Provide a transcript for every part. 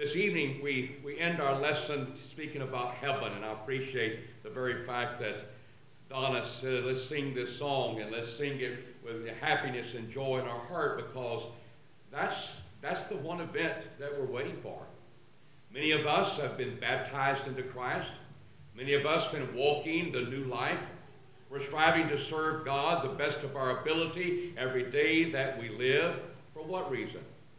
This evening, we end our lesson speaking about heaven, and I appreciate the very fact that Donna said, let's sing this song, and let's sing it with happiness and joy in our heart, because that's the one event that we're waiting for. Many of us have been baptized into Christ. Many of us have been walking the new life. We're striving to serve God the best of our ability every day that we live. For what reason?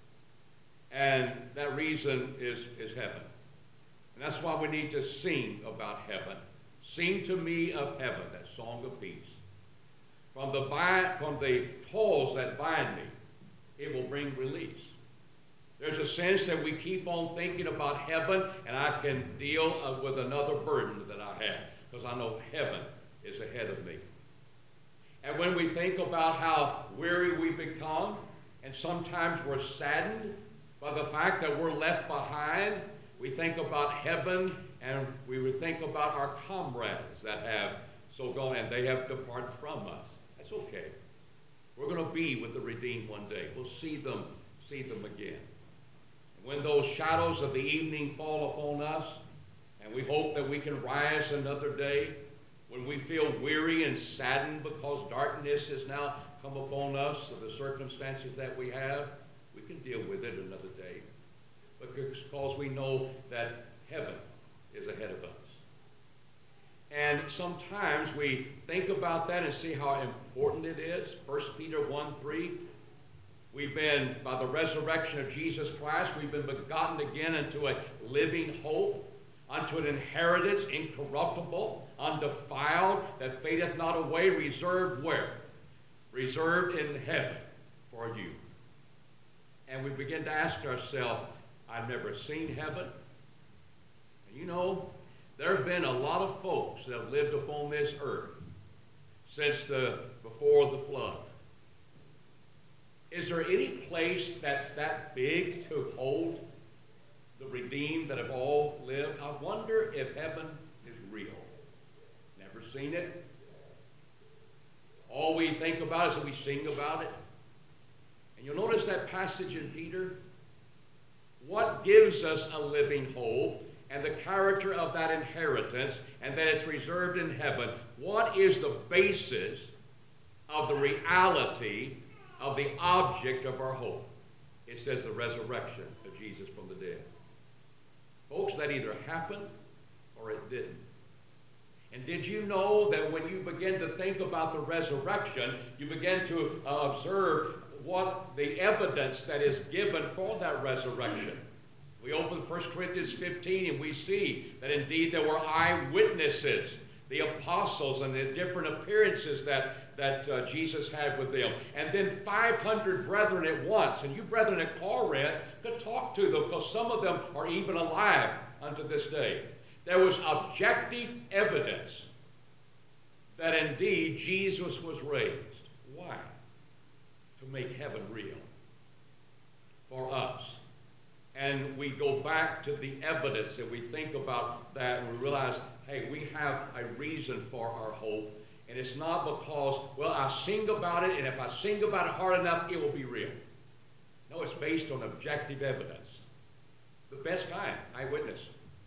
And that reason is heaven. And that's why we need to sing about heaven. Sing to me of heaven, that song of peace. From the toils that bind me, it will bring release. There's a sense that we keep on thinking about heaven, and I can deal with another burden that I have, because I know heaven is ahead of me. And when we think about how weary we become, and sometimes we're saddened by the fact that we're left behind, we think about heaven, and we would think about our comrades that have so gone, and they have departed from us. That's okay. We're going to be with the redeemed one day. We'll see them again. And when those shadows of the evening fall upon us, and we hope that we can rise another day, when we feel weary and saddened because darkness has now come upon us of the circumstances that we have, we can deal with it another day, because we know that heaven is ahead of us. And sometimes we think about that and see how important it is. 1 Peter 1:3, we've been, by the resurrection of Jesus Christ, we've been begotten again into a living hope, unto an inheritance incorruptible, undefiled, that fadeth not away, reserved where? Reserved in heaven for you. And we begin to ask ourselves, I've never seen heaven. And you know, there have been a lot of folks that have lived upon this earth since before the flood. Is there any place that's that big to hold the redeemed that have all lived? I wonder if heaven is real. Never seen it. All we think about is that we sing about it. And you'll notice that passage in Peter. What gives us a living hope and the character of that inheritance, and that it's reserved in heaven? What is the basis of the reality of the object of our hope? It says the resurrection of Jesus from the dead. Folks, that either happened or it didn't. And did you know that when you begin to think about the resurrection, you begin to observe what the evidence that is given for that resurrection? We open 1 Corinthians 15 and we see that indeed there were eyewitnesses, the apostles, and the different appearances that Jesus had with them. And then 500 brethren at once. And you brethren at Corinth could talk to them, because some of them are even alive unto this day. There was objective evidence that indeed Jesus was raised. Why? To make heaven real for us. And we go back to the evidence and we think about that and we realize, hey, we have a reason for our hope. And it's not because, well, I sing about it, and if I sing about it hard enough, it will be real. No, it's based on objective evidence. The best kind, eyewitness.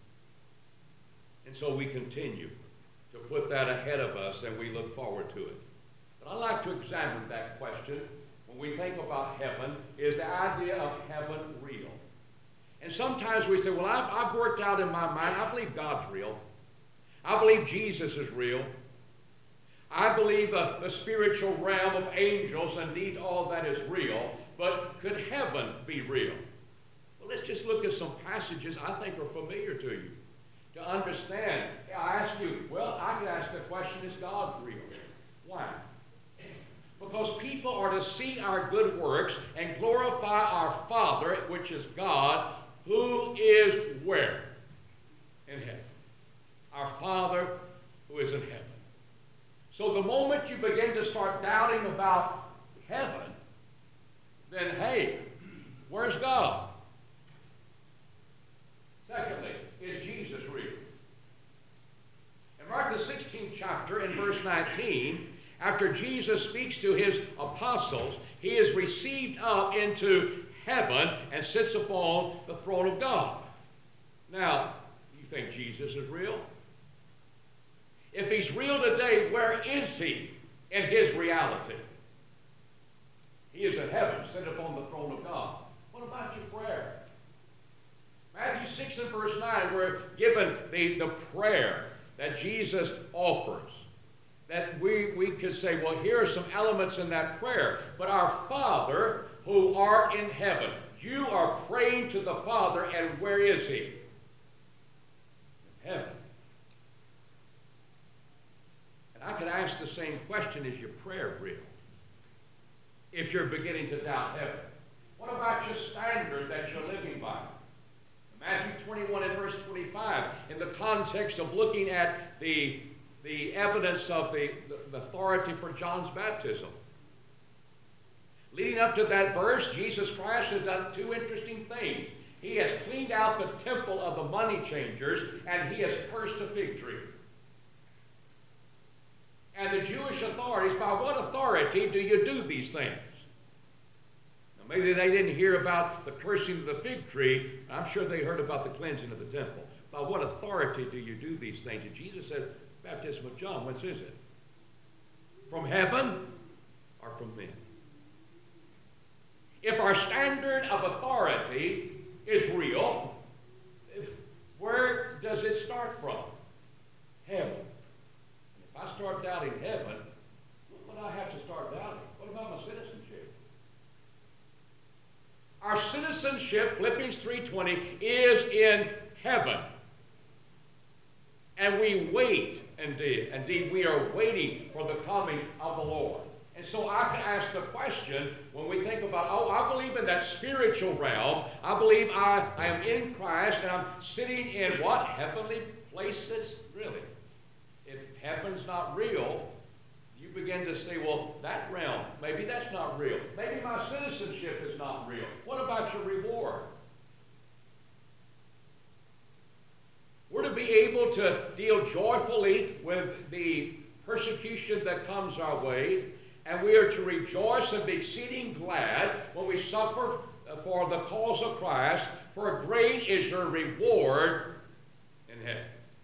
And so we continue to put that ahead of us, and we look forward to it. But I like to examine that question when we think about heaven. Is the idea of heaven real? And sometimes we say, well, I've worked out in my mind, I believe God's real. I believe Jesus is real. I believe the spiritual realm of angels, indeed all that is real. But could heaven be real? Well, let's just look at some passages I think are familiar to you. To understand, I ask you, well, I could ask the question, is God real? Why? Because people are to see our good works and glorify our Father, which is God, who is where? In heaven. Our Father who is in heaven. So the moment you begin to start doubting about heaven, then hey, where's God? Secondly, is Jesus real? In Mark the 16th chapter, in verse 19, after Jesus speaks to his apostles, he is received up into heaven and sits upon the throne of God. Jesus is real? If he's real today, where is he in his reality? He is in heaven, seated upon the throne of God. What about your prayer? Matthew 6 and verse 9, we're given the prayer that Jesus offers. That we could say, well, here are some elements in that prayer. But our Father who art in heaven, you are praying to the Father, and where is he? In heaven. And I could ask the same question, is your prayer real? If you're beginning to doubt heaven. What about your standard that you're living by? Matthew 21 and verse 25, in the context of looking at the evidence of the authority for John's baptism. Leading up to that verse, Jesus Christ has done two interesting things. He has cleaned out the temple of the money changers, and he has cursed a fig tree. And the Jewish authorities, by what authority do you do these things? Now, maybe they didn't hear about the cursing of the fig tree. I'm sure they heard about the cleansing of the temple. By what authority do you do these things? And Jesus said, baptism of John, whence is it? From heaven or from men? If our standard of authority is real, where does it start from? Heaven. And if I start doubting heaven, what do I have to start doubting? What about my citizenship? Our citizenship, Philippians 3:20, is in heaven. And we wait, indeed, we are waiting for the coming of the Lord. And so I can ask the question, when we think about, I believe in that spiritual realm. I believe I am in Christ, and I'm sitting in what? Heavenly places? Really? If heaven's not real, you begin to say, well, that realm, maybe that's not real. Maybe my citizenship is not real. What about your reward? We're to be able to deal joyfully with the persecution that comes our way, and we are to rejoice and be exceeding glad when we suffer for the cause of Christ, for great is your reward in heaven.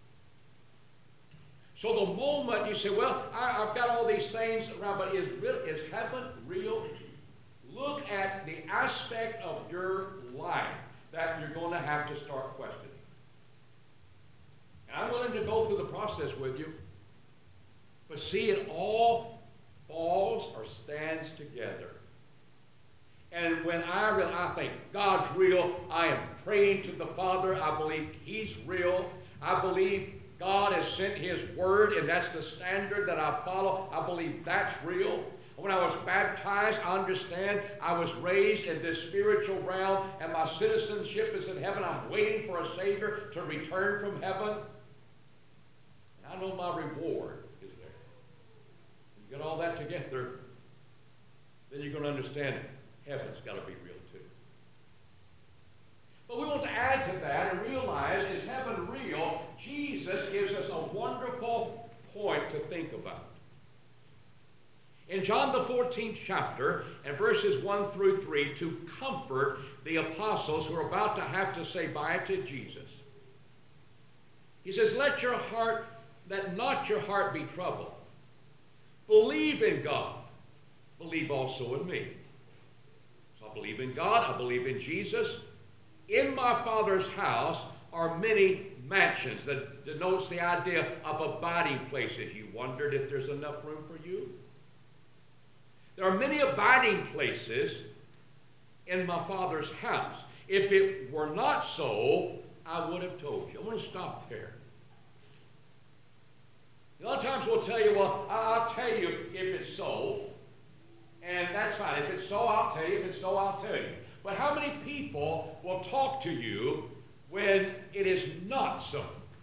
So the moment you say, well, I've got all these things around, but is heaven real? Look at the aspect of your life that you're going to have to start questioning. And I'm willing to go through the process with you, but see, it all falls or stands together. And when I think God's real, I am praying to the Father. I believe he's real. I believe God has sent his word, and that's the standard that I follow. I believe that's real. When I was baptized, I understand I was raised in this spiritual realm, and my citizenship is in heaven. I'm waiting for a Savior to return from heaven. And I know my reward is there. You get all that together, then you're going to understand heaven's got to be real too. But we want to add to that and realize, is heaven real? Jesus gives us a wonderful point to think about. In John the 14th chapter, and verses 1 through 3, to comfort the apostles who are about to have to say bye to Jesus, he says, let not your heart be troubled. Believe in God. Believe also in me. So I believe in God. I believe in Jesus. In my Father's house are many mansions. That denotes the idea of abiding places. You wondered if there's enough room for you? There are many abiding places in my Father's house. If it were not so, I would have told you. I want to stop there. A lot of times we'll tell you, well, I'll tell you if it's so, and that's fine. If it's so, I'll tell you. If it's so, I'll tell you. But how many people will talk to you when it is not so?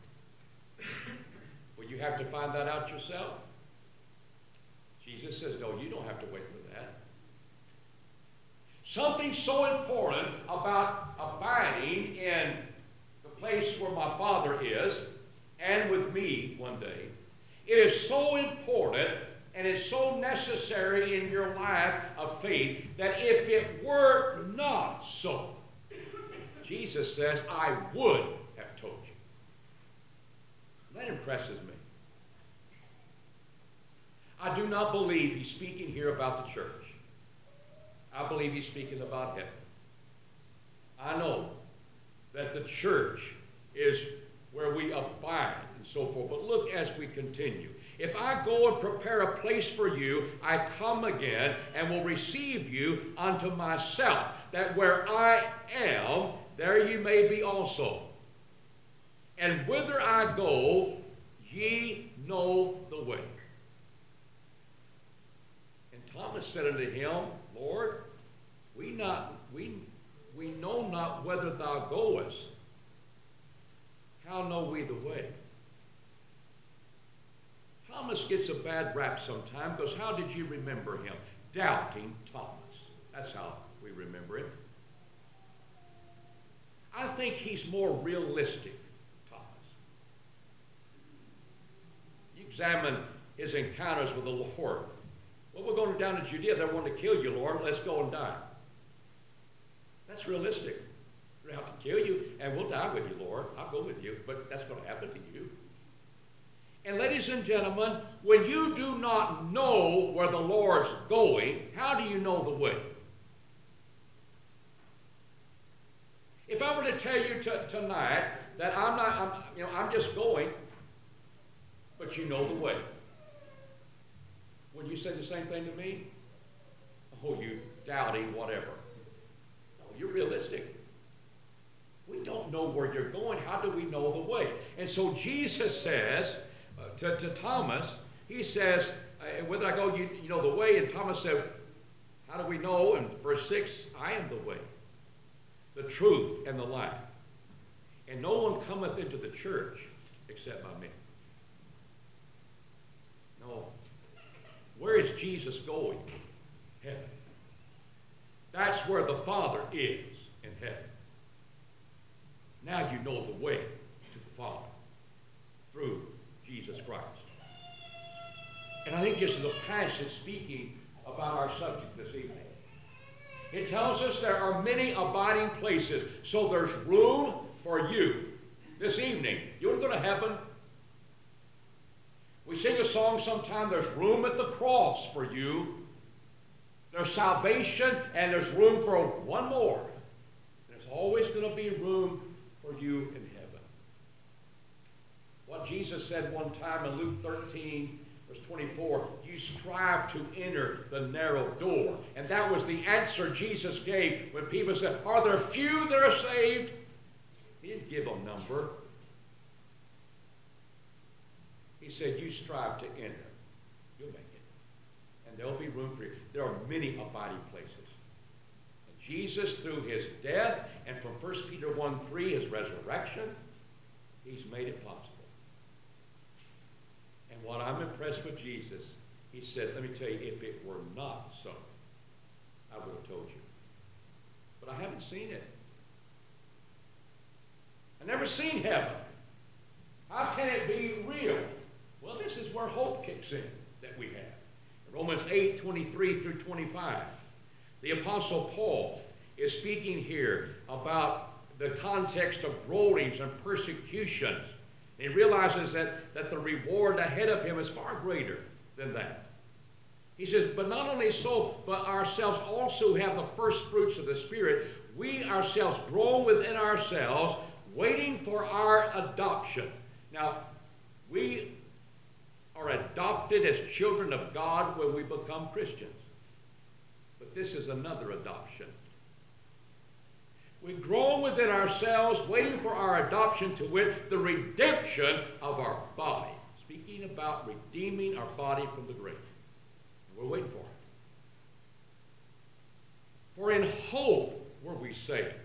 Well, you have to find that out yourself. Jesus says, no, you don't have to wait for that. Something so important about abiding in the place where my Father is and with me one day. It is so important and it's so necessary in your life of faith that if it were not so, Jesus says, I would have told you. That impresses me. I do not believe he's speaking here about the church. I believe he's speaking about heaven. I know that the church is where we abide and so forth. But look as we continue. If I go and prepare a place for you, I come again and will receive you unto myself, that where I am, there you may be also. And whither I go, ye know the way. And Thomas said unto him, Lord, we know not whither thou goest. How know we the way? Thomas gets a bad rap sometimes because how did you remember him? Doubting Thomas. That's how we remember him. I think he's more realistic, Thomas. You examine his encounters with the Lord. Well, we're going down to Judea. They're wanting to kill you, Lord. Let's go and die. That's realistic. We're out to kill you, and we'll die with you, Lord. I'll go with you, but that's going to happen to you. And ladies and gentlemen, when you do not know where the Lord's going, how do you know the way? If I were to tell you tonight that I'm just going, but you know the way, would you say the same thing to me? Oh, you doubting whatever. No, you're realistic. We don't know where you're going. How do we know the way? And so Jesus says to Thomas, he says, whether I go, you know the way. And Thomas said, how do we know? In verse 6, I am the way, the truth, and the life. And no one cometh into the church except by me. No. Where is Jesus going? Heaven. That's where the Father is, in heaven. Now you know the way to the Father through Jesus Christ. And I think this is a passage speaking about our subject this evening. It tells us there are many abiding places, so there's room for you this evening. You want to go to heaven? We sing a song sometime, there's room at the cross for you. There's salvation, and there's room for one more. There's always going to be room for you in heaven. What Jesus said one time in Luke 13, verse 24, you strive to enter the narrow door. And that was the answer Jesus gave when people said, are there few that are saved? He didn't give a number. He said, you strive to enter. You'll make it. And there'll be room for you. There are many abiding places. And Jesus, through his death, and from 1 Peter 1:3, his resurrection, he's made it possible. And what I'm impressed with Jesus, he says, let me tell you, if it were not so, I would have told you. But I haven't seen it. I've never seen heaven. How can it be real? Well, this is where hope kicks in that we have. In Romans 8:23 through 25, the Apostle Paul is speaking here about the context of groanings and persecutions. He realizes that the reward ahead of him is far greater than that. He says, but not only so, but ourselves also have the first fruits of the Spirit. We ourselves groan within ourselves, waiting for our adoption. Now, we are adopted as children of God when we become Christians. But this is another adoption. We groan within ourselves, waiting for our adoption, to wit, the redemption of our body. Speaking about redeeming our body from the grave. And we're waiting for it. For in hope were we saved.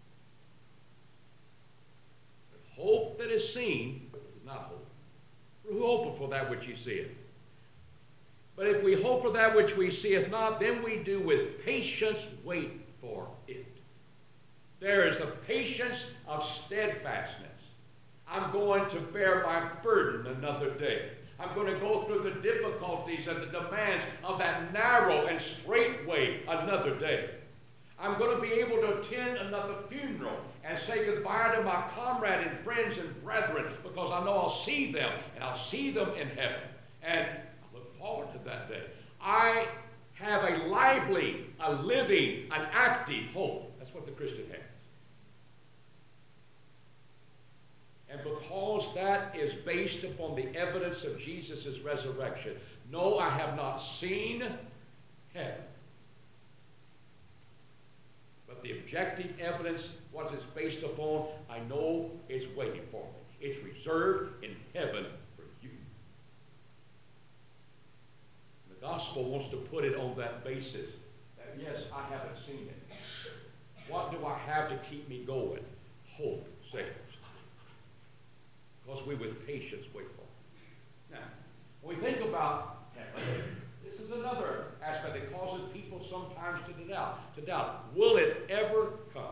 But hope that is seen is not hope. For who hopeth for that which he seeth? But if we hope for that which we seeth not, then we do with patience wait for it. There is a patience of steadfastness. I'm going to bear my burden another day. I'm going to go through the difficulties and the demands of that narrow and straight way another day. I'm going to be able to attend another funeral and say goodbye to my comrade and friends and brethren, because I know I'll see them, and I'll see them in heaven. And I look forward to that day. I have a lively, a living, an active hope. That's what the Christian has. And because that is based upon the evidence of Jesus' resurrection, no, I have not seen heaven. But the objective evidence, what it's based upon, I know it's waiting for me. It's reserved in heaven for you. The gospel wants to put it on that basis. That yes, I haven't seen it. What do I have to keep me going? Hope saves. Because we with patience wait for it. Now, when we think about heaven, this is another aspect that causes people sometimes to doubt. Will it ever come?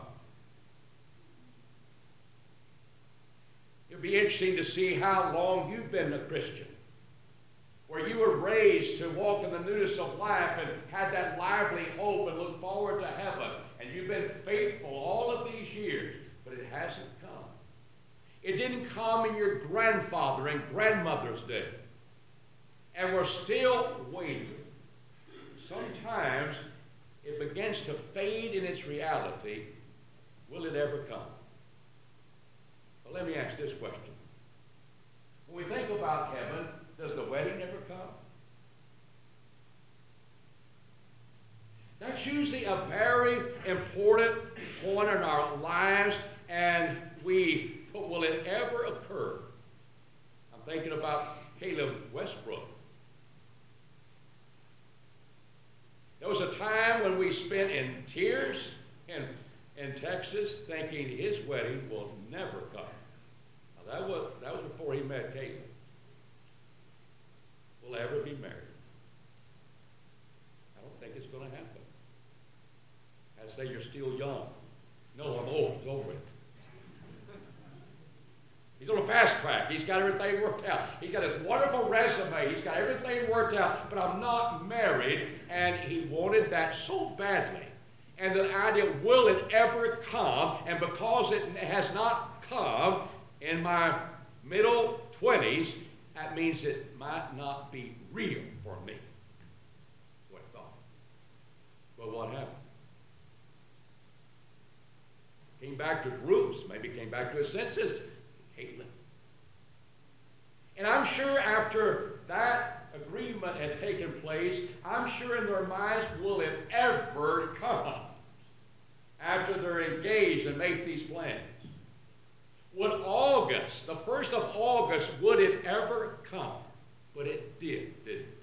It'll be interesting to see how long you've been a Christian, where you were raised to walk in the newness of life and had that lively hope and look forward to heaven, and you've been faithful all of these years, but it hasn't come. It didn't come in your grandfather and grandmother's day. And we're still waiting. Sometimes it begins to fade in its reality. Will it ever come? But let me ask this question. When we think about heaven, does the wedding ever come? That's usually a very important point in our lives, and but will it ever occur? I'm thinking about Caleb Westbrook. There was a time when we spent in tears in Texas thinking his wedding will never come. Now that was before he met Caleb. Will ever be married? I don't think it's going to happen. I say you're still young. No, I'm old. It's over it. He's on a fast track. He's got everything worked out. He's got this wonderful resume. He's got everything worked out. But I'm not married, and he wanted that so badly. And the idea, will it ever come? And because it has not come in my middle 20s, that means it might not be real for me. What I thought. Well, what happened? Came back to his roots. Maybe came back to his senses. Caitlin. And I'm sure after that agreement had taken place, I'm sure in their minds, will it ever come? After they're engaged and make these plans. Would August, the 1st of August, would it ever come? But it did, didn't it?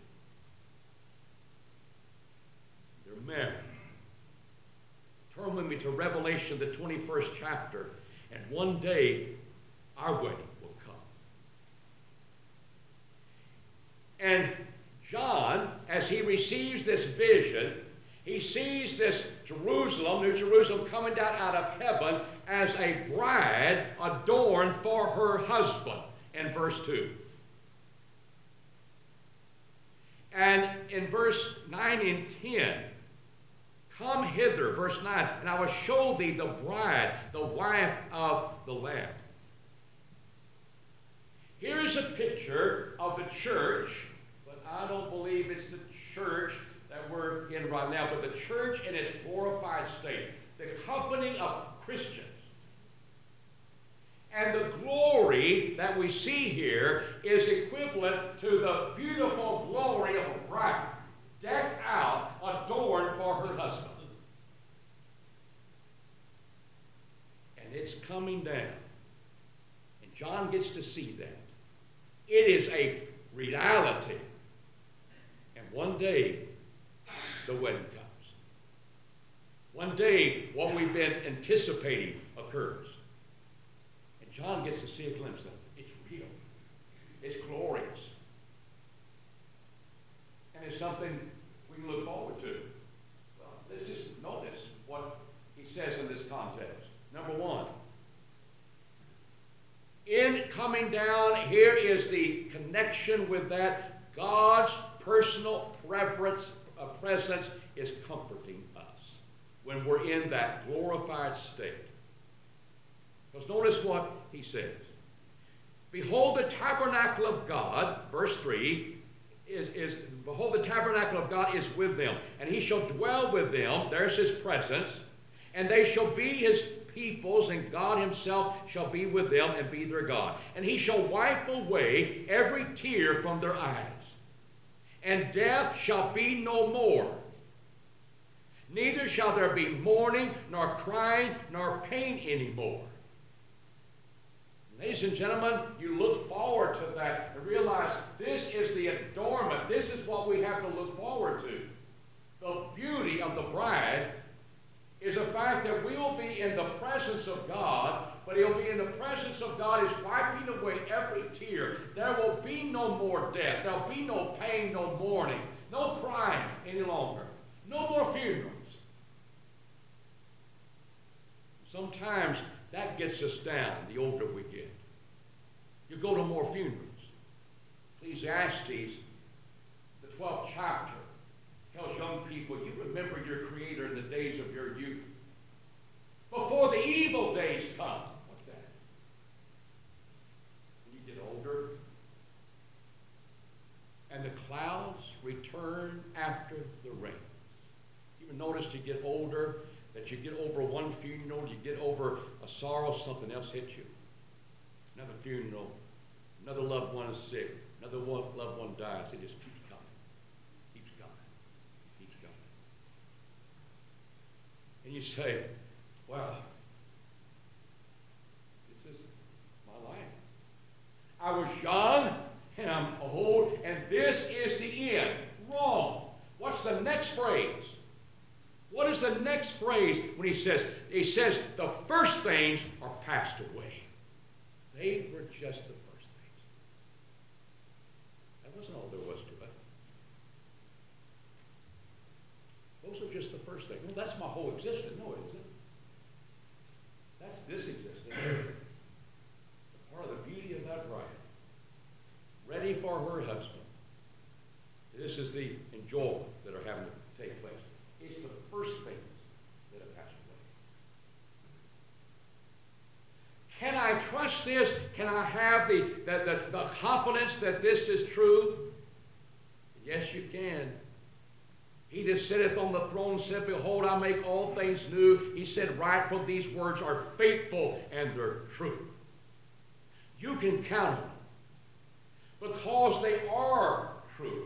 They're married. Turn with me to Revelation, the 21st chapter, and one day our wedding will come. And John, as he receives this vision, he sees this Jerusalem, New Jerusalem, coming down out of heaven as a bride adorned for her husband, in verse 2. And in verse 9 and 10, come hither, verse 9, and I will show thee the bride, the wife of the Lamb. Here is a picture of the church, but I don't believe it's the church that we're in right now, but the church in its glorified state, the company of Christians. And the glory that we see here is equivalent to the beautiful glory of a bride, decked out, adorned for her husband. And it's coming down. And John gets to see that. It is a reality. And one day, the wedding comes. One day, what we've been anticipating occurs. And John gets to see a glimpse of it. It's real. It's glorious. And it's something we can look forward to. Well, let's just notice what he says in this context. Number one, in coming down, here is the connection with that. God's personal presence is comforting us when we're in that glorified state. Because notice what he says. Behold, the tabernacle of God, verse 3, behold, the tabernacle of God is with them, and he shall dwell with them. There's his presence. And they shall be his peoples, and God himself shall be with them and be their God. And he shall wipe away every tear from their eyes. And death shall be no more. Neither shall there be mourning, nor crying, nor pain anymore. Ladies and gentlemen, you look forward to that and realize this is the adornment. This is what we have to look forward to. The beauty of the bride is the fact that we will be in the presence of God, but he'll be in the presence of God is wiping away every tear. There will be no more death. There'll be no pain, no mourning, no crying any longer. No more funerals. Sometimes that gets us down the older we get. You go to more funerals. Ecclesiastes, the 12th chapter, tells young people, you remember your Creator in the days of your youth. Before the evil days come. What's that? When you get older, and the clouds return after the rain. You ever notice you get older, that you get over one funeral, you get over a sorrow, something else hits you. Another funeral, another loved one is sick, another loved one dies. It just keeps coming, keeps coming, keeps coming. And you say, well, this is my life. I was young, and I'm old, and this is the end. Wrong. What's the next phrase? What is the next phrase when he says, the first things are passed away. They were just the first things. That wasn't all there was to it. Those are just the first things. Well, that's my whole existence. No, it isn't. That's this existence. Part of the beauty of that bride. Ready for her husband. This is the enjoyment that are having to take place. It's the first things that have passed away. Can I trust this? Can I have the confidence that this is true? Yes, you can. He that sitteth on the throne said, behold, I make all things new. He said, right, for these words are faithful and they're true. You can count on them because they are true.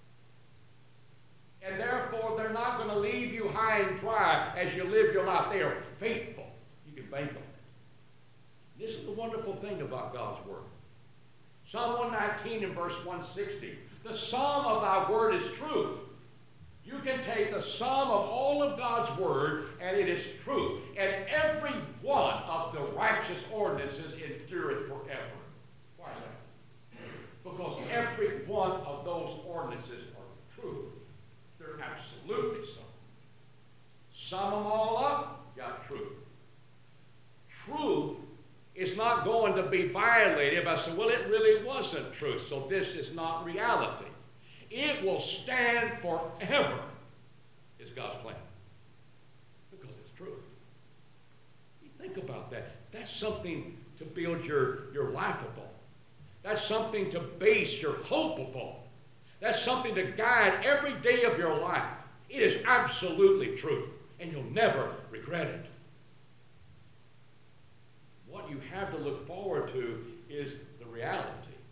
And therefore, they're not going to leave you high and dry as you live your life. They are faithful. You can bank on it. This is the wonderful thing about God's Word. Psalm 119 and verse 160. The sum of thy word is truth. You can take the sum of all of God's Word, and it is truth. And every one of the righteous ordinances endureth forever. Why is that? Because every one of those ordinances are true. They're absolutely so. Sum them all up, you got truth. Truth is not going to be violated by saying, well, it really wasn't truth, so this is not reality. It will stand forever, is God's plan. Because it's true. You think about that. That's something to build your life upon. That's something to base your hope upon. That's something to guide every day of your life. It is absolutely true, and you'll never regret it. What you have to look forward to is the reality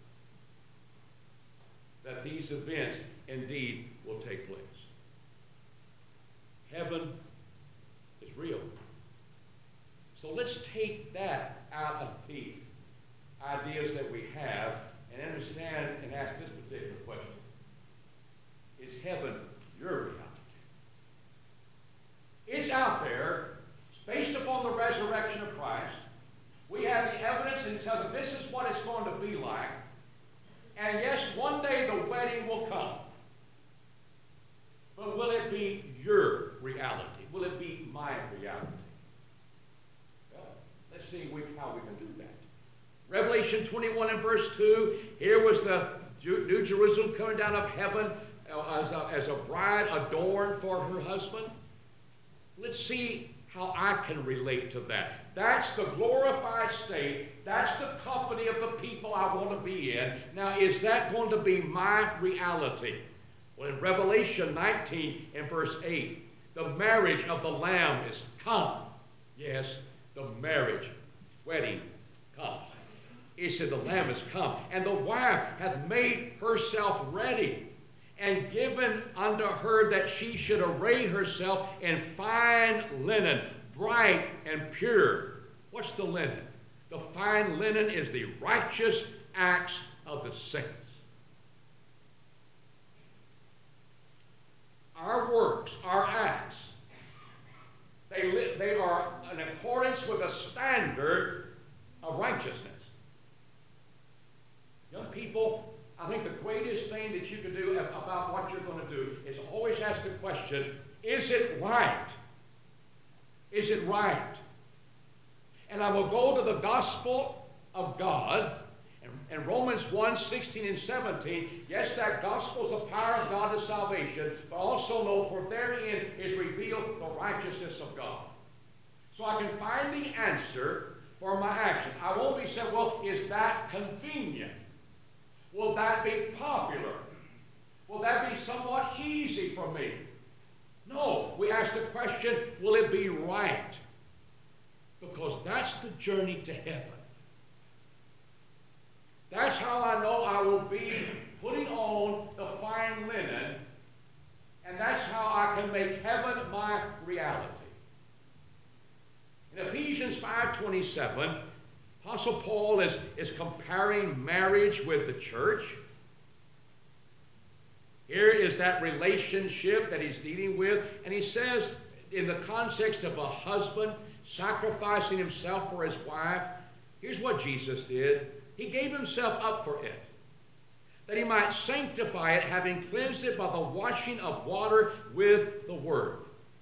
that these events indeed will take place. Heaven is real. So let's take that out of the ideas that we have and understand and ask this particular question. Is heaven your reality? It's out there. It's based upon the resurrection of Christ. We have the evidence and it tells us this is what it's going to be like. And yes, one day the wedding will come. But will it be your reality? Will it be my reality? Well, let's see how we can do that. Revelation 21 and verse 2, here was the New Jerusalem coming down of heaven as a bride adorned for her husband. Let's see how I can relate to that. That's the glorified state. That's the company of the people I want to be in. Now, is that going to be my reality? Well, in Revelation 19 and verse 8, the marriage of the Lamb is come. Yes, the marriage, wedding, comes. It said the Lamb is come, and the wife hath made herself ready, and given unto her that she should array herself in fine linen, bright and pure. What's the linen? The fine linen is the righteous acts of the saints. Our works, our acts, they are in accordance with a standard of righteousness. Young people, I think the greatest thing that you can do about what you're going to do is always ask the question, is it right? Is it right? And I will go to the gospel of God, and Romans 1, 16 and 17, yes, that gospel is the power of God to salvation, but also know for therein is revealed the righteousness of God. So I can find the answer for my actions. I won't be saying, well, is that convenient? Will that be popular? Will that be somewhat easy for me? No, we ask the question, will it be right? Because that's the journey to heaven. That's how I know I will be putting on the fine linen, and that's how I can make heaven my reality. In Ephesians 5:27, Apostle Paul is comparing marriage with the church. Here is that relationship that he's dealing with, and he says, in the context of a husband sacrificing himself for his wife, here's what Jesus did. He gave himself up for it, that he might sanctify it, having cleansed it by the washing of water with the word.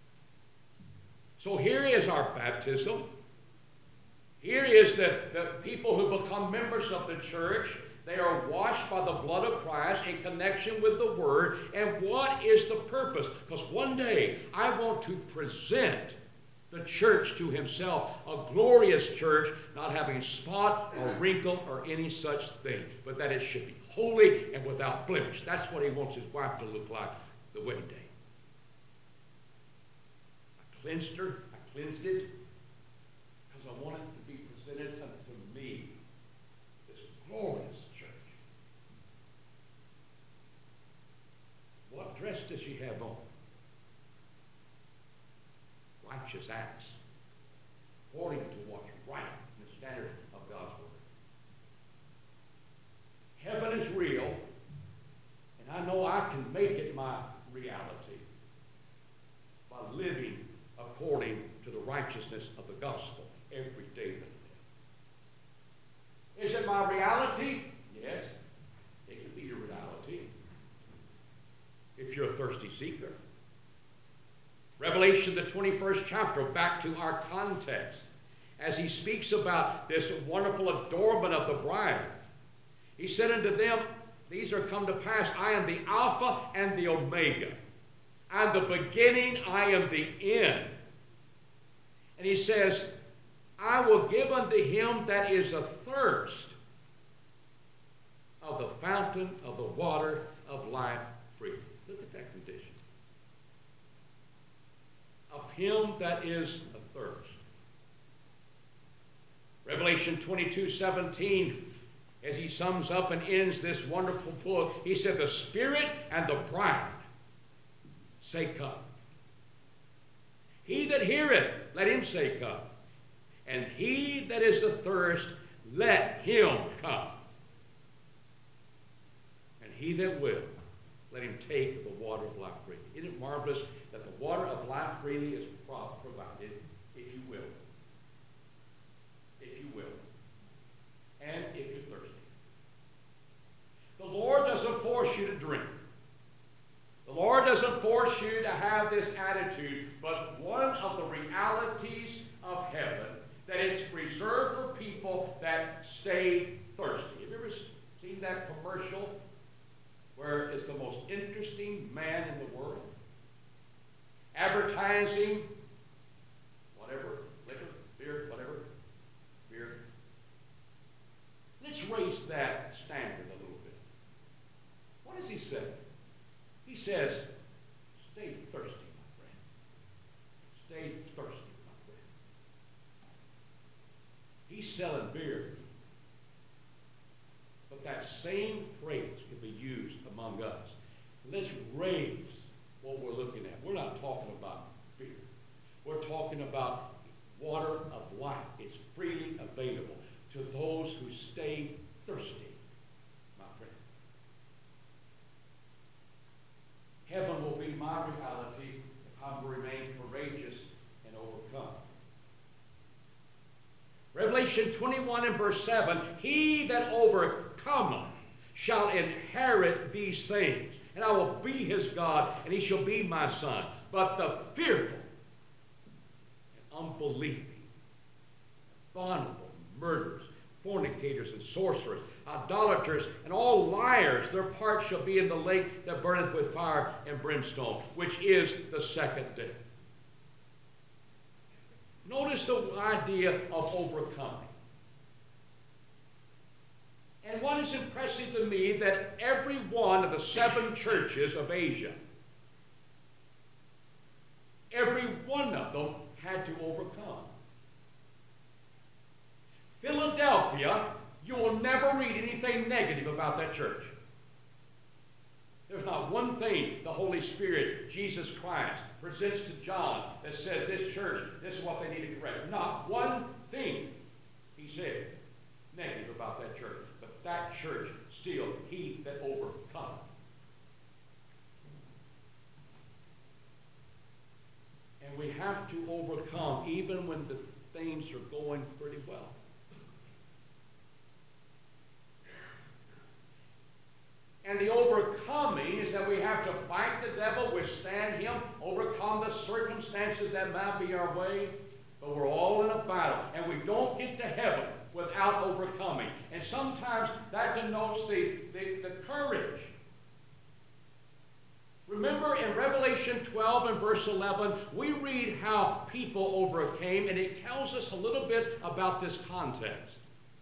So here is our baptism. Here is the people who become members of the church. They are washed by the blood of Christ in connection with the word. And what is the purpose? Because one day I want to present the church to himself, a glorious church, not having spot or wrinkle or any such thing, but that it should be holy and without blemish. That's what he wants his wife to look like the wedding day. I cleansed her, I cleansed it, because I want it to be presented unto me, this glorious church. What dress does she have on? Righteous acts, according to what's right in the standard of God's word. Heaven is real, and I know I can make it my reality by living according to the righteousness of the gospel every day of the day. Is it my reality? Yes, it can be your reality if you're a thirsty seeker. Revelation, the 21st chapter, back to our context, as he speaks about this wonderful adornment of the bride. He said unto them, these are come to pass, I am the Alpha and the Omega. I am the beginning, I am the end. And he says, I will give unto him that is athirst of the fountain of the water of life freely. Look at that condition. Of him that is athirst. Revelation 22:17, as he sums up and ends this wonderful book, he said, the Spirit and the bride say, come. He that heareth, let him say, come. And he that is athirst, let him come. And he that will, let him take the water of life freely. Isn't it marvelous that the water of life freely is provided, if you will? If you will. And if you're thirsty. The Lord doesn't force you to drink. The Lord doesn't force you to have this attitude, but one of the realities of heaven, that it's reserved for people that stay thirsty. Have you ever seen that commercial where it's the most interesting man in the world? Advertising Let's raise that standard a little bit. What does he say? He says, stay thirsty, my friend. Stay thirsty, my friend. He's selling beer. But that same phrase can be used among us. Let's raise what we're looking at. We're not talking about beer. We're talking about water of life. It's freely available to those who stay thirsty, my friend. Heaven will be my reality if I remain courageous and overcome. Revelation 21 and verse 7, he that overcometh shall inherit these things, and I will be his God, and he shall be my son. But the fearful and unbelieving, vulnerable, murderers, fornicators, and sorcerers, idolaters, and all liars, their part shall be in the lake that burneth with fire and brimstone, which is the second death. Notice the idea of overcoming. And what is impressive to me that every one of the 7 churches of Asia, every one of them had to overcome. Philadelphia, you will never read anything negative about that church. There's not one thing the Holy Spirit, Jesus Christ, presents to John that says this church, this is what they need to correct. Not one thing he said negative about that church. But that church still, he that overcometh. And we have to overcome even when the things are going pretty well. And the overcoming is that we have to fight the devil, withstand him, overcome the circumstances that might be our way. But we're all in a battle, and we don't get to heaven without overcoming. And sometimes that denotes the courage. Remember in Revelation 12 and verse 11, we read how people overcame, and it tells us a little bit about this context.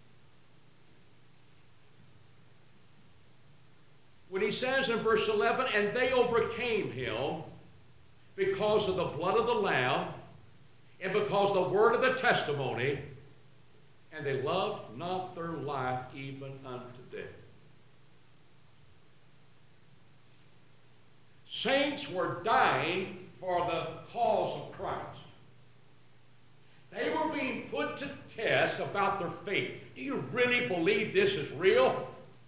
When he says in verse 11, and they overcame him because of the blood of the Lamb and because of the word of the testimony, and they loved not their life even unto death. Saints were dying for the cause of Christ. They were being put to test about their faith. Do you really believe this is real?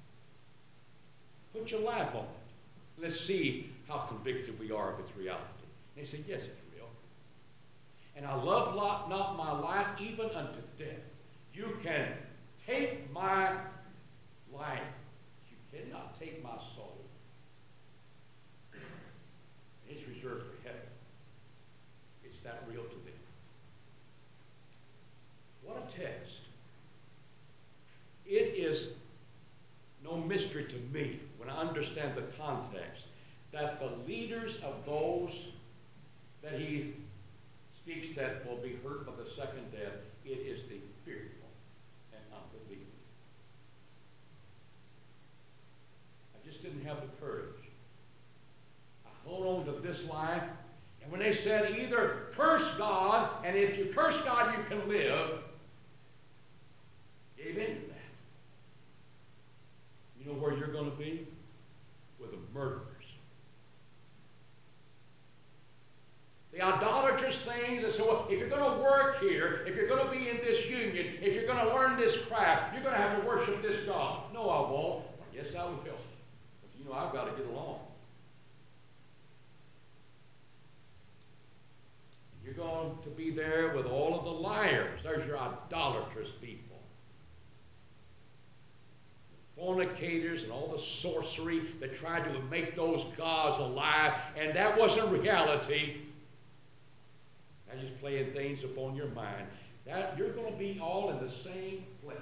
Put your life on it. Let's see how convicted we are of its reality. And they said, yes, it's real. And I love not my life even unto death. You can take my life. You cannot take my soul. It's reserved for heaven. It's that real to them. What a test. It is no mystery to me when I understand the context that the leaders of those that he speaks that will be hurt by the second death, it is the fearful and unbelieving. I just didn't have the courage. I hold on to this life, and when they said either curse God, and if you curse God you can live, gave in to that. You know where you're going to be? With the murderers. The idolatrous things that say, well, if you're going to work here, if you're going to be in this union, if you're going to learn this craft, you're going to have to worship this God. No, I won't. Yes, I will. But you know, I've got to get along. You're going to be there with all of the liars. There's your idolatrous people. Fornicators and all the sorcery that tried to make those gods alive, and that wasn't reality. They're just playing things upon your mind. That you're going to be all in the same place.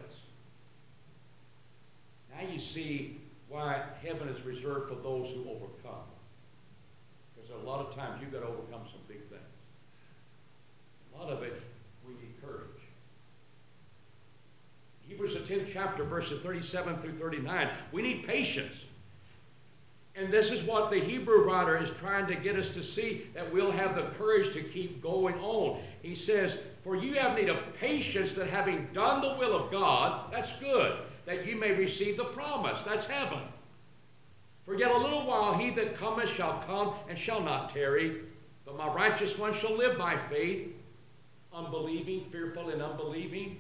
Now you see why heaven is reserved for those who overcome. Because a lot of times you've got to overcome some big things. A lot of it we need courage. Hebrews the 10th chapter, verses 37 through 39. We need patience. And this is what the Hebrew writer is trying to get us to see, that we'll have the courage to keep going on. He says, for you have need of patience, that having done the will of God, that's good, that you may receive the promise, that's heaven. For yet a little while he that cometh shall come and shall not tarry, but my righteous one shall live by faith. Unbelieving, fearful, and unbelieving.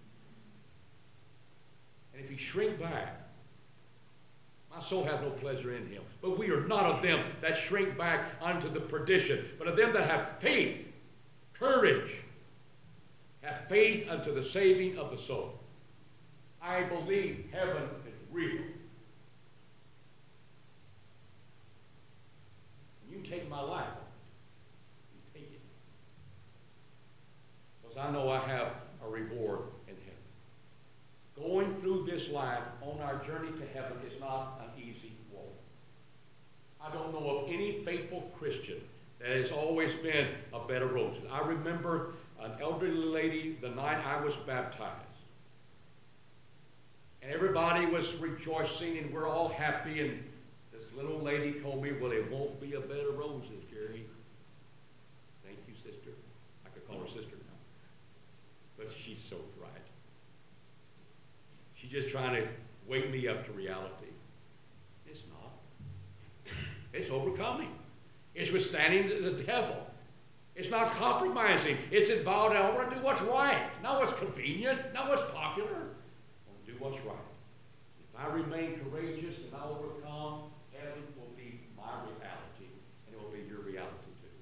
And if you shrink back, my soul has no pleasure in him. But we are not of them that shrink back unto the perdition, but of them that have faith, courage, have faith unto the saving of the soul. I believe heaven is real. You take my life. You take it. Because I know I have a reward in heaven. Going through this life on our journey to heaven is not an easy walk. I don't know of any faithful Christian that has always been a bed of roses. I remember an elderly lady the night I was baptized. And everybody was rejoicing and we're all happy. And this little lady told me, well, it won't be a bed of roses, Jerry. Thank you, sister. I could call her sister now. But she's so bright. She's just trying to wake me up to reality. It's not. It's overcoming. It's withstanding the devil. It's not compromising. It's involved. I want to do what's right, not what's convenient, not what's popular. I want to do what's right. If I remain courageous and I overcome, heaven will be my reality, and it will be your reality too.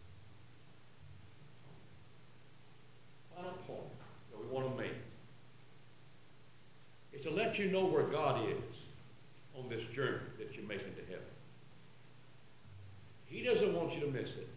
Final point that we want to make is to let you know where God is on this journey that you're making to heaven. He doesn't want you to miss it.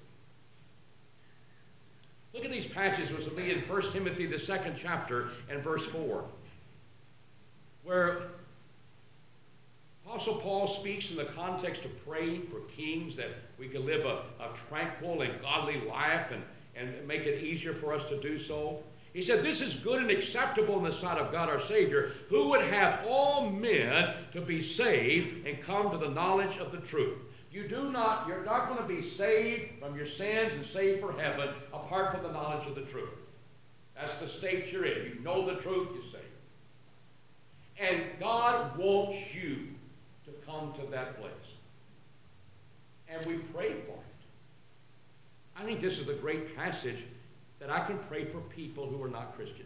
Look at these passages with me in 1 Timothy, the 2nd chapter, and verse 4, where Apostle Paul speaks in the context of praying for kings, that we can live a tranquil and godly life and make it easier for us to do so. He said, this is good and acceptable in the sight of God our Savior, who would have all men to be saved and come to the knowledge of the truth. You're not going to be saved from your sins and saved for heaven apart from the knowledge of the truth. That's the state you're in. You know the truth, you're saved. And God wants you to come to that place. And we pray for it. I think this is a great passage that I can pray for people who are not Christians.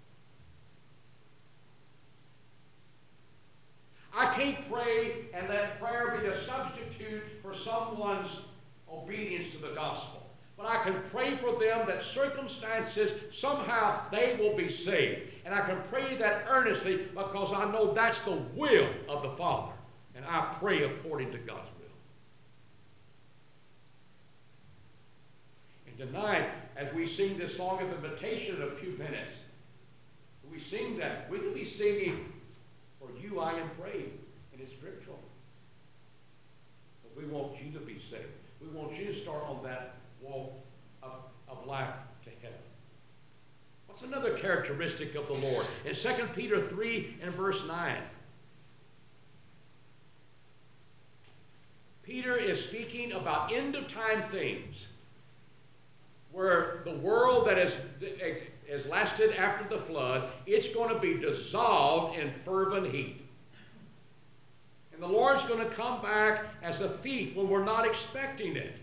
I can't pray and let prayer be the substitute for someone's obedience to the gospel. But I can pray for them that circumstances, somehow they will be saved. And I can pray that earnestly because I know that's the will of the Father. And I pray according to God's will. And tonight, as we sing this song of invitation in a few minutes, we sing that. We can be singing, for you I am praying, and it's scriptural. Because we want you to be saved. We want you to start on that walk of life to heaven. What's another characteristic of the Lord? In 2 Peter 3 and verse 9. Peter is speaking about end-of-time things, where the world that has lasted after the flood, it's going to be dissolved in fervent heat. And the Lord's going to come back as a thief when we're not expecting it.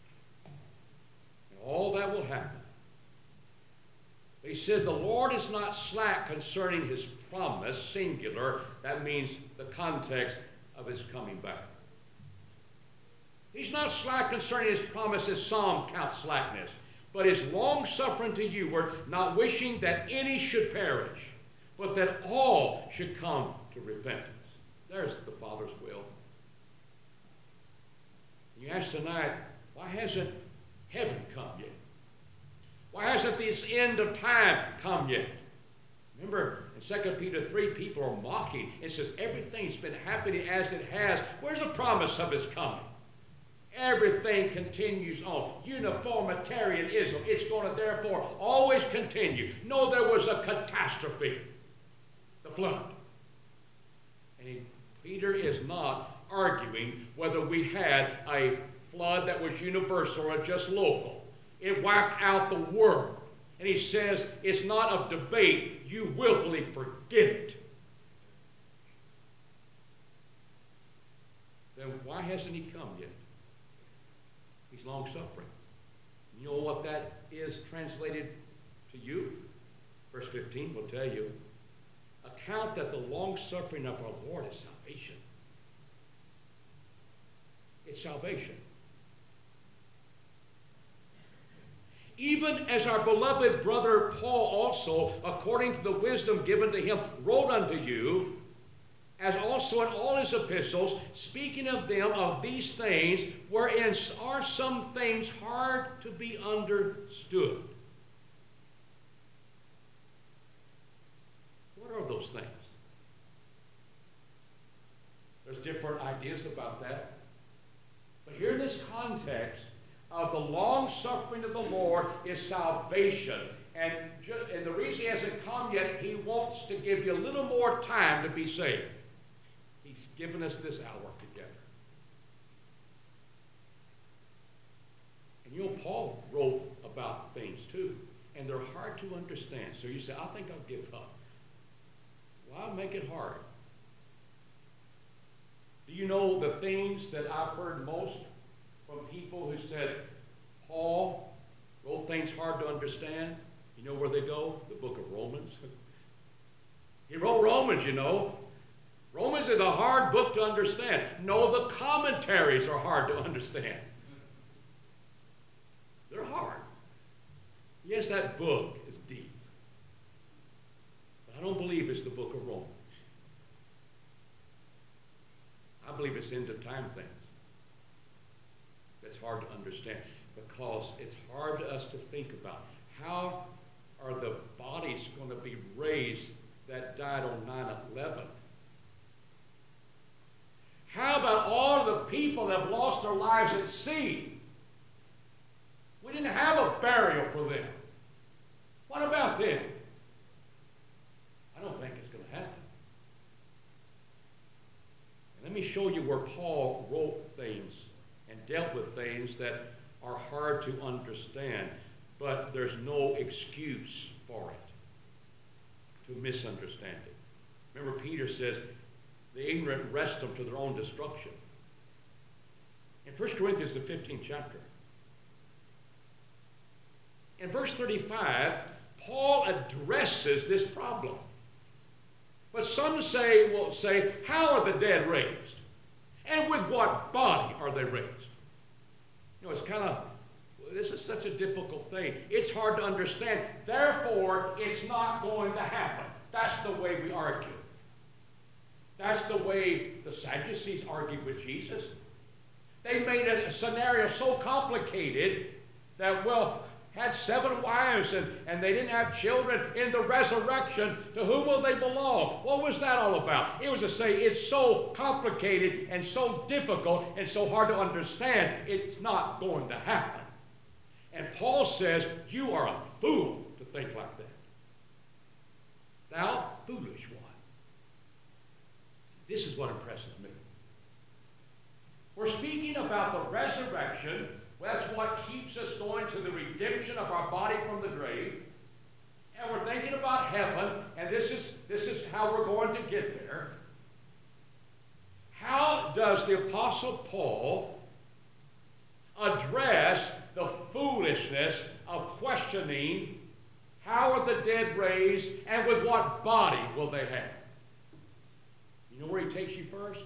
And all that will happen. He says the Lord is not slack concerning his promise, singular. That means the context of his coming back. He's not slack concerning his promise as some count slackness, but is long-suffering to you, we're not wishing that any should perish, but that all should come to repentance. There's the Father's will. You ask tonight, why hasn't heaven come yet? Why hasn't this end of time come yet? Remember, in 2 Peter 3, people are mocking. It says everything's been happening as it has. Where's the promise of his coming? Everything continues on. Uniformitarianism. It's going to therefore always continue. No, there was a catastrophe. The flood. And Peter is not arguing whether we had a flood that was universal or just local. It wiped out the world. And he says it's not of debate. You willfully forget it. Then why hasn't he come yet? He's long-suffering. You know what that is translated to you? Verse 15 will tell you, account that the long-suffering of our Lord is salvation. It's salvation. Even as our beloved brother Paul also, according to the wisdom given to him, wrote unto you, as also in all his epistles, speaking of them, of these things, wherein are some things hard to be understood. What are those things? There's different ideas about that. But here in this context of the long suffering of the Lord is salvation. And the reason he hasn't come yet, he wants to give you a little more time to be saved. He's given us this hour together. And you know, Paul wrote about things too, and they're hard to understand. So you say, I think I'll give up. Well, I'll make it hard. Do you know the things that I've heard most from people who said, Paul wrote things hard to understand? You know where they go? The book of Romans. He wrote Romans, you know. Romans is a hard book to understand. No, the commentaries are hard to understand. They're hard. Yes, that book is deep. But I don't believe it's the book of Romans. I believe it's end of time things. That's hard to understand because it's hard to us to think about. How are the bodies going to be raised that died on 9/11? How about all of the people that have lost their lives at sea? We didn't have a burial for them. What about them? I don't think it's going to happen. And let me show you where Paul wrote things and dealt with things that are hard to understand, but there's no excuse for it to misunderstand it. Remember, Peter says, the ignorant wrest them to their own destruction. In 1 Corinthians, the 15th chapter, in verse 35, Paul addresses this problem. But some will say, how are the dead raised? And with what body are they raised? You know, it's kind of, this is such a difficult thing. It's hard to understand. Therefore, it's not going to happen. That's the way we argue. That's the way the Sadducees argued with Jesus. They made a scenario so complicated that, well, had 7 wives and they didn't have children in the resurrection. To whom will they belong? What was that all about? It was to say it's so complicated and so difficult and so hard to understand, it's not going to happen. And Paul says, you are a fool to think like that. Thou foolish one. This is what impresses me. We're speaking about the resurrection. That's what keeps us going to the redemption of our body from the grave. And we're thinking about heaven, and this is how we're going to get there. How does the Apostle Paul address the foolishness of questioning how are the dead raised and with what body will they have? You know where he takes you first?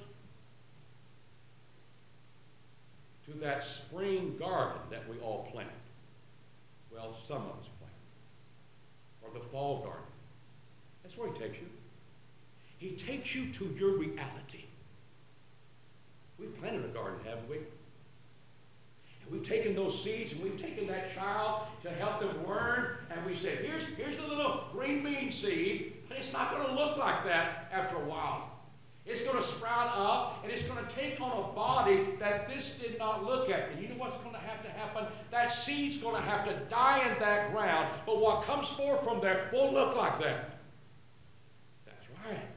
To that spring garden that we all plant. Well, some of us plant. Or the fall garden. That's where he takes you. He takes you to your reality. We've planted a garden, haven't we? And we've taken those seeds and we've taken that child to help them learn, and we say, here's a little green bean seed, but it's not going to look like that after a while. It's going to sprout up, and it's going to take on a body that this did not look at. And you know what's going to have to happen? That seed's going to have to die in that ground, but what comes forth from there won't look like that. That's right.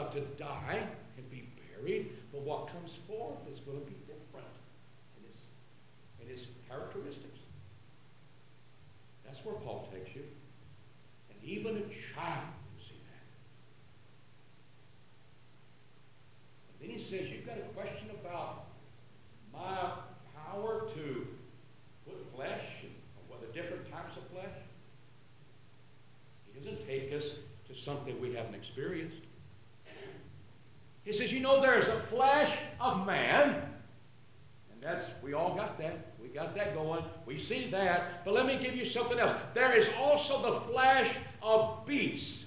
to die and be buried, but what comes forth is going to be different in its characteristics. That's where Paul takes you. And even a child can see that. And then he says, you've got a question about my power to put flesh and what the different types of flesh. He doesn't take us to something we haven't experienced. He says, there's a flesh of man. And we all got that. We got that going. We see that. But let me give you something else. There is also the flesh of beast.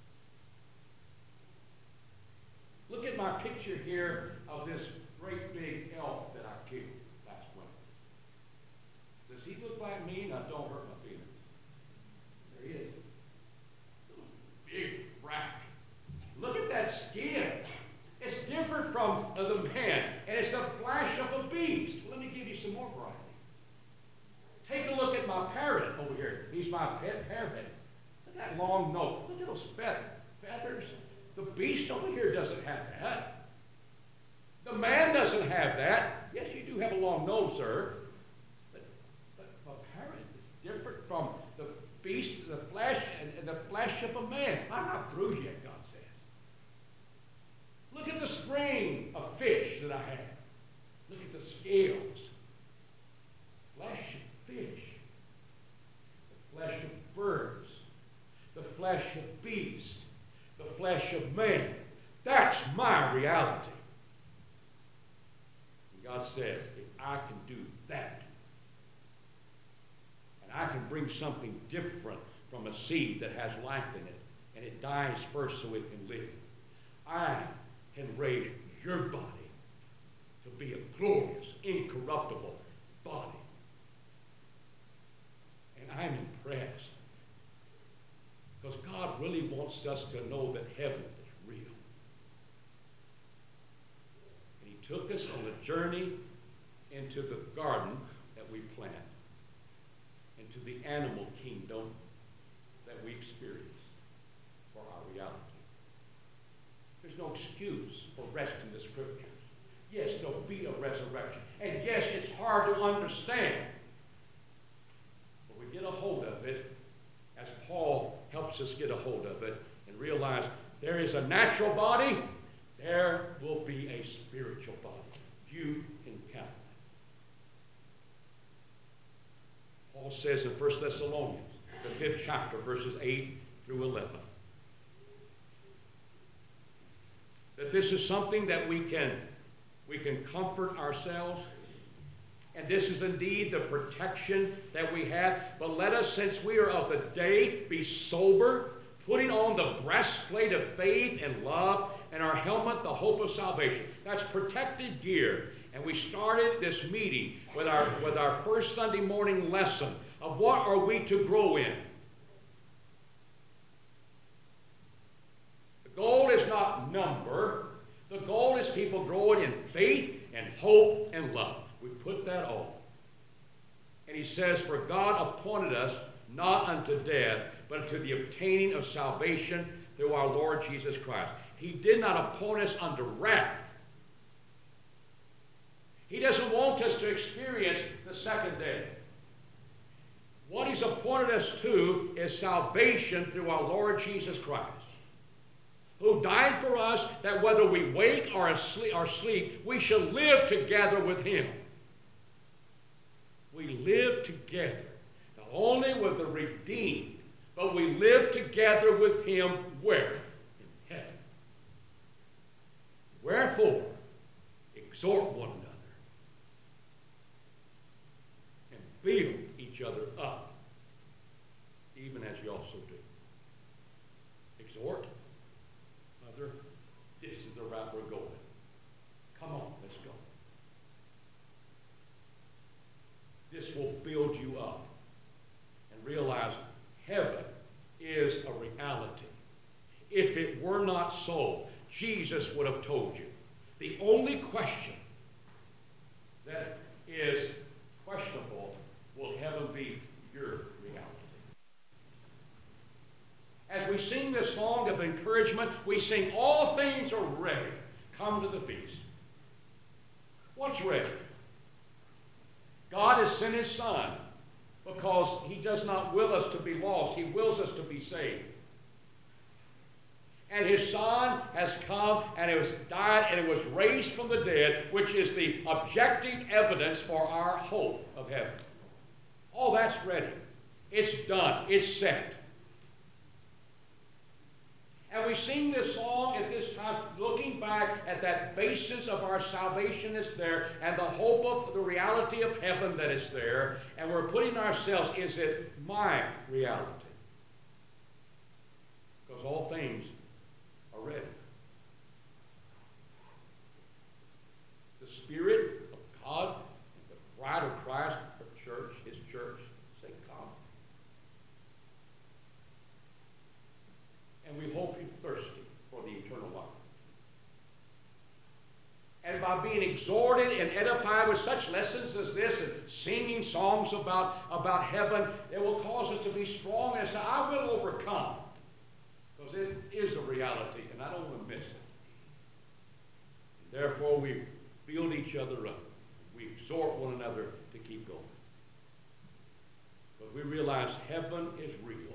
Look at my picture here of this great big elk that I killed last winter. Does he look like me? Now, don't hurt my feelings. There he is. Big rack. Look at that skin. It's different from the man, and it's a flash of a beast. Let me give you some more variety. Take a look at my parrot over here. He's my pet parrot. Look at that long nose. Look at those feathers. The beast over here doesn't have that. The man doesn't have that. Yes, you do have a long nose, sir. But a parrot is different from the beast, the flesh, and the flesh of a man. I'm not through yet, God says. Look at the string of fish that I have. Look at the scales. Flesh of fish. The flesh of birds. The flesh of beast. The flesh of man. That's my reality. And God says, if I can do that, and I can bring something different from a seed that has life in it, and it dies first so it can live, I can raise your body to be a glorious, incorruptible body. And I'm impressed because God really wants us to know that heaven is real. And he took us on a journey into the garden that we plant, into the animal kingdom that we experience for our reality. There's no excuse for rest in the Scriptures. Yes, there'll be a resurrection. And yes, it's hard to understand. But we get a hold of it, as Paul helps us get a hold of it, and realize there is a natural body, there will be a spiritual body. You can count it. Paul says in 1 Thessalonians, the 5th chapter, verses 8 through 11, that this is something that we can comfort ourselves. And this is indeed the protection that we have. But let us, since we are of the day, be sober, putting on the breastplate of faith and love, and our helmet, the hope of salvation. That's protective gear. And we started this meeting with our first Sunday morning lesson of what are we to grow in. The goal is not number. The goal is people growing in faith and hope and love. We put that on. And he says, for God appointed us not unto death, but unto the obtaining of salvation through our Lord Jesus Christ. He did not appoint us unto wrath. He doesn't want us to experience the second death. What he's appointed us to is salvation through our Lord Jesus Christ, who died for us that whether we wake or sleep, we shall live together with him. We live together, not only with the redeemed, but we live together with him where? In heaven. Wherefore, exhort one another and build each other up, even as you also do. Exhort. Mother, this is the route we're going. Come on, let's go. This will build you up and realize heaven is a reality. If it were not so, Jesus would have told you. The only question that is questionable, will heaven be your reality? As we we sing this song of encouragement, we sing, all things are ready. Come to the feast. What's ready? God has sent his Son because he does not will us to be lost. He wills us to be saved. And his Son has come and it was died and it was raised from the dead, which is the objective evidence for our hope of heaven. All that's ready. It's done. It's set. And we sing this song at this time, looking back at that basis of our salvation is there, and the hope of the reality of heaven that is there, and we're putting ourselves, is it my reality? Because all things are ready. The Spirit of God, the bride of Christ, her church, his church, say, come. And we hope you're thirsty for the eternal life. And by being exhorted and edified with such lessons as this and singing songs about heaven, it will cause us to be strong and say, I will overcome. Because it is a reality and I don't want to miss it. And therefore, we build each other up. We exhort one another to keep going. But we realize heaven is real.